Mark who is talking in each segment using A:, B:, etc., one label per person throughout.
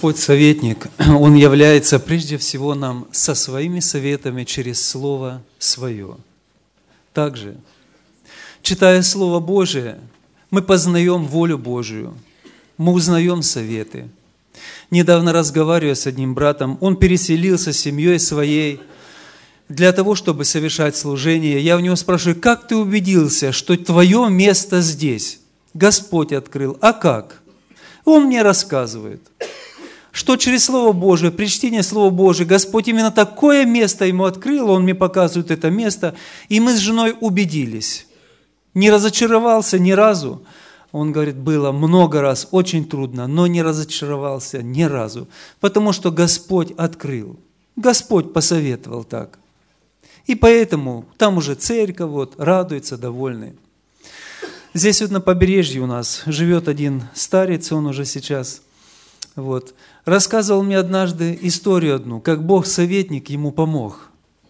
A: Господь советник, Он является прежде всего нам со своими советами через Слово Свое. Также, читая Слово Божие, мы познаем волю Божию, мы узнаем советы. Недавно разговаривая с одним братом, он переселился с семьей своей для того, чтобы совершать служение. Я у него спрашиваю: как ты убедился, что твое место здесь? Господь открыл. А как? Он мне рассказывает, что через Слово Божие, при чтении Слова Божия, Господь именно такое место ему открыл, он мне показывает это место, и мы с женой убедились. Не разочаровался ни разу. Он говорит, было много раз, очень трудно, но не разочаровался ни разу, потому что Господь открыл. Господь посоветовал так. И поэтому там уже церковь радуется, довольны. Здесь на побережье у нас живет один старец, он уже сейчас. Рассказывал мне однажды историю одну, как Бог-советник ему помог.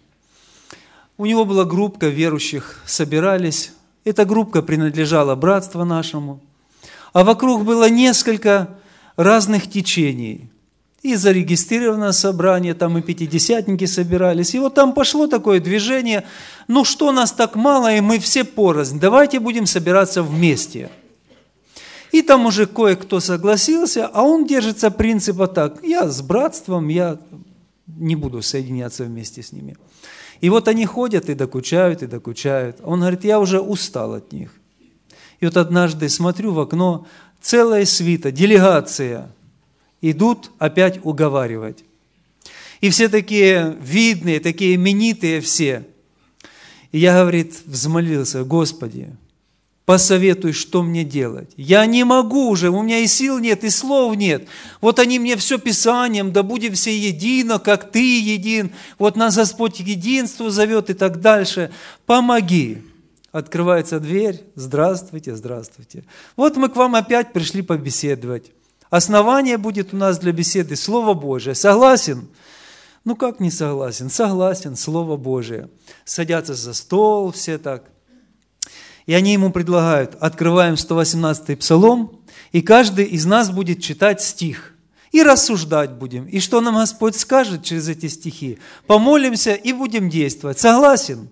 A: У него была группа верующих, собирались. Эта группа принадлежала братству нашему. А вокруг было несколько разных течений. И зарегистрировано собрание, там и пятидесятники собирались. И там пошло такое движение, что нас так мало, и мы все порознь, давайте будем собираться вместе. И там уже кое-кто согласился, а он держится принципа так: я с братством, я не буду соединяться вместе с ними. И они ходят и докучают, и докучают. Он говорит, я уже устал от них. И однажды смотрю в окно, целая свита, делегация, идут опять уговаривать. И все такие видные, такие именитые все. И я, говорит, взмолился: Господи, посоветуй, что мне делать. Я не могу уже, у меня и сил нет, и слов нет. Они мне все Писанием, да будем все едино, как Ты един. Нас Господь к единству зовет и так дальше. Помоги. Открывается дверь. Здравствуйте, здравствуйте. Мы к вам опять пришли побеседовать. Основание будет у нас для беседы Слово Божие. Согласен? Как не согласен? Согласен, Слово Божие. Садятся за стол все так. И они ему предлагают, открываем 118-й псалом, и каждый из нас будет читать стих. И рассуждать будем. И что нам Господь скажет через эти стихи? Помолимся и будем действовать. Согласен?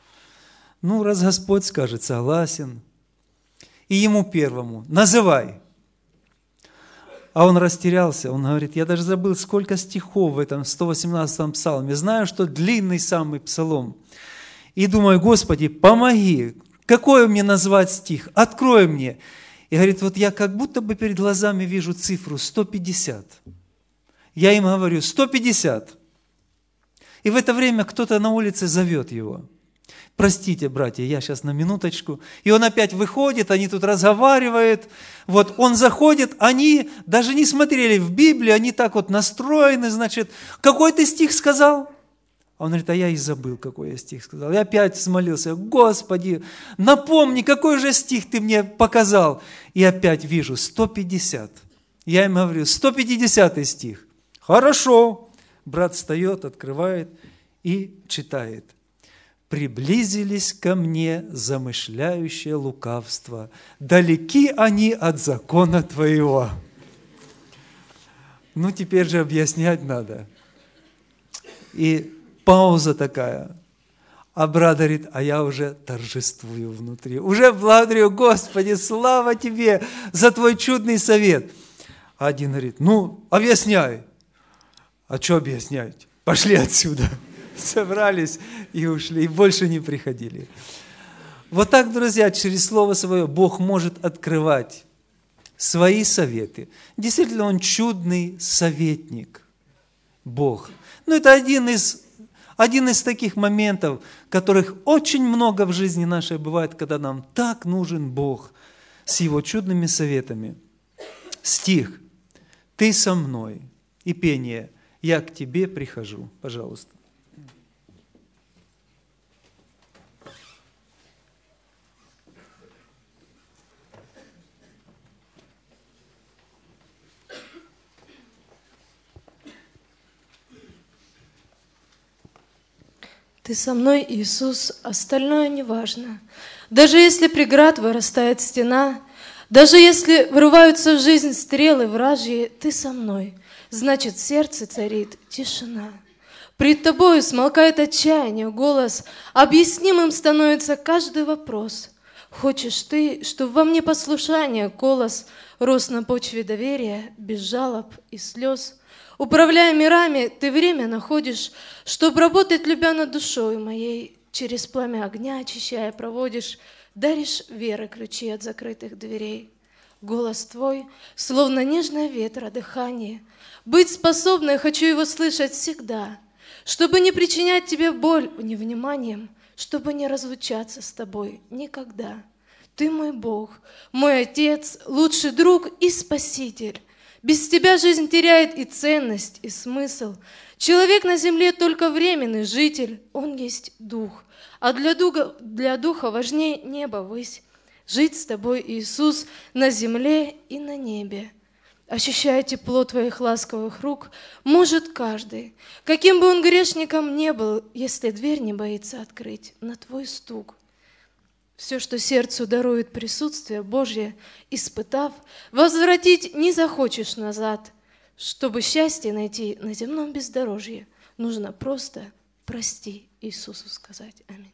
A: Раз Господь скажет, согласен. И ему первому, называй. А он растерялся, он говорит, я даже забыл, сколько стихов в этом 118-м псалме. Знаю, что длинный самый псалом. И думаю, Господи, помоги. Какой мне назвать стих? Открой мне. И говорит, я как будто бы перед глазами вижу цифру 150. Я им говорю, 150. И в это время кто-то на улице зовет его. Простите, братья, я сейчас на минуточку. И он опять выходит, они тут разговаривают. Он заходит, они даже не смотрели в Библию, они так настроены, какой ты стих сказал? Он говорит, а я и забыл, какой я стих сказал. Я опять взмолился, Господи, напомни, какой же стих ты мне показал. И опять вижу, 150. Я им говорю, 150 стих. Хорошо. Брат встает, открывает и читает. Приблизились ко мне замышляющее лукавство. Далеки они от закона Твоего. Теперь же объяснять надо. И пауза такая. А брат говорит, а я уже торжествую внутри. Уже благодарю, Господи, слава Тебе за Твой чудный совет. А один говорит, объясняй. А что объяснять? Пошли отсюда. Собрались и ушли, и больше не приходили. Так, друзья, через Слово Свое Бог может открывать свои советы. Действительно, Он чудный советник, Бог. Это один из таких моментов, которых очень много в жизни нашей бывает, когда нам так нужен Бог с Его чудными советами. Стих «Ты со мной» и пение «Я к Тебе прихожу». Пожалуйста.
B: Ты со мной, Иисус, остальное не важно. Даже если преград вырастает стена, Даже если врываются в жизнь стрелы вражьи, ты со мной, значит, в сердце царит тишина. Пред тобою смолкает отчаяние, голос, объяснимым становится каждый вопрос. Хочешь ты, чтоб во мне послушание, голос рос на почве доверия, без жалоб и слез. Управляя мирами, ты время находишь, чтоб работать, любя над душой моей. Через пламя огня, очищая, проводишь, даришь веры ключи от закрытых дверей. Голос твой, словно нежное ветра, дыхание. Быть способной, хочу его слышать всегда, чтобы не причинять тебе боль невниманием, чтобы не разлучаться с тобой никогда. Ты мой Бог, мой Отец, лучший друг и Спаситель. Без тебя жизнь теряет и ценность, и смысл. Человек на земле только временный житель, он есть дух. А для духа важнее небо высь. Жить с тобой, Иисус, на земле и на небе. Ощущая тепло твоих ласковых рук, может каждый, каким бы он грешником не был, если дверь не боится открыть на твой стук. Все, что сердцу дарует присутствие Божье, испытав, возвратить не захочешь назад. Чтобы счастье найти на земном бездорожье, нужно просто прости Иисусу сказать. Аминь.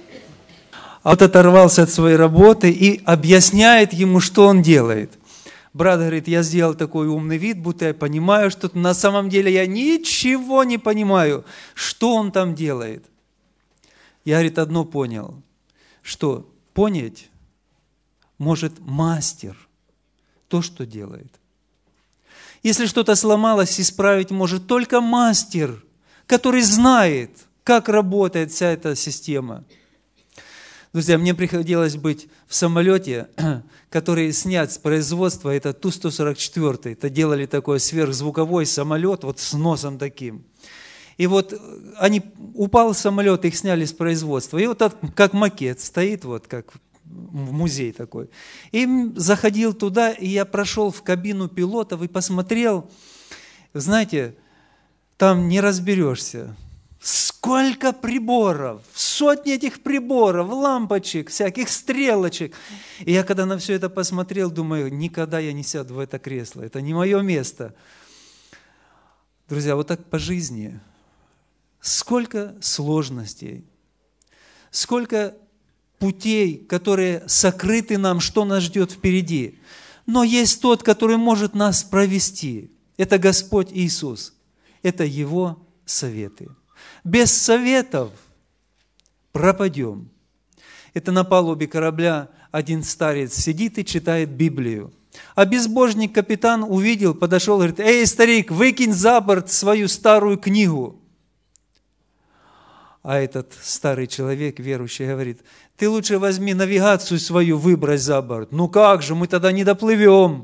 A: А вот оторвался от своей работы и объясняет ему, что он делает. Брат говорит, я сделал такой умный вид, будто я понимаю что-то. На самом деле я ничего не понимаю, что он там делает. Я, говорит, одно понял, что понять может мастер то, что делает. Если что-то сломалось, исправить может только мастер, который знает, как работает вся эта система. Друзья, мне приходилось быть в самолете, который снят с производства, это Ту-144. Это делали такой сверхзвуковой самолет, вот с носом таким. И вот упал самолет, их сняли с производства. И вот так, как макет стоит, вот как в музей такой. И заходил туда, и я прошел в кабину пилотов и посмотрел, знаете, там не разберешься. Сколько приборов, сотни этих приборов, лампочек, всяких стрелочек. И я когда на все это посмотрел, думаю, никогда я не сяду в это кресло, это не мое место. Друзья, вот так по жизни. Сколько сложностей, сколько путей, которые сокрыты нам, что нас ждет впереди. Но есть тот, который может нас провести. Это Господь Иисус. Это Его советы. Без советов пропадем. Это на палубе корабля один старец сидит и читает Библию. А безбожник капитан увидел, подошел и говорит, «Эй, старик, выкинь за борт свою старую книгу». А этот старый человек, верующий, говорит, «Ты лучше возьми навигацию свою, выбрось за борт». «Ну как же, мы тогда не доплывем».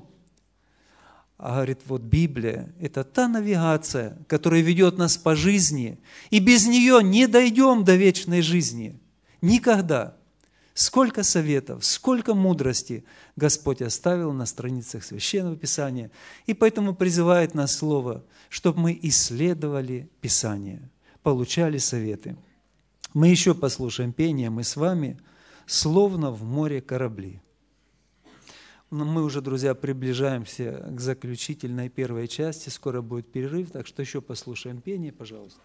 A: А говорит, вот Библия – это та навигация, которая ведет нас по жизни, и без нее не дойдем до вечной жизни. Никогда. Сколько советов, сколько мудрости Господь оставил на страницах Священного Писания, и поэтому призывает нас Слово, чтобы мы исследовали Писание, получали советы. Мы еще послушаем пение, мы с вами «Словно в море корабли». Мы уже, друзья, приближаемся к заключительной первой части. Скоро будет перерыв, так что еще послушаем пение, пожалуйста.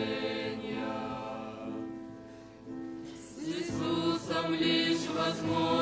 C: Лишь возможно.